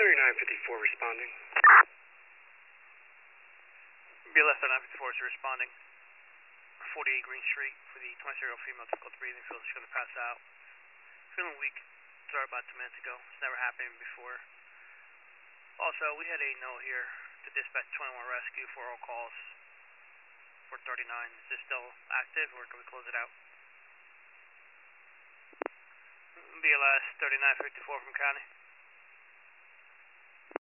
3954 responding. BLS 3954 is responding. 48 Green Street for the 20-year-old female difficult breathing, feels she's going to pass out. Feeling weak. Started about 2 minutes ago. It's never happened before. Also, we had a note here to dispatch 21 rescue for all calls. 439. Is this still active or can we close it out? BLS 3954 from County.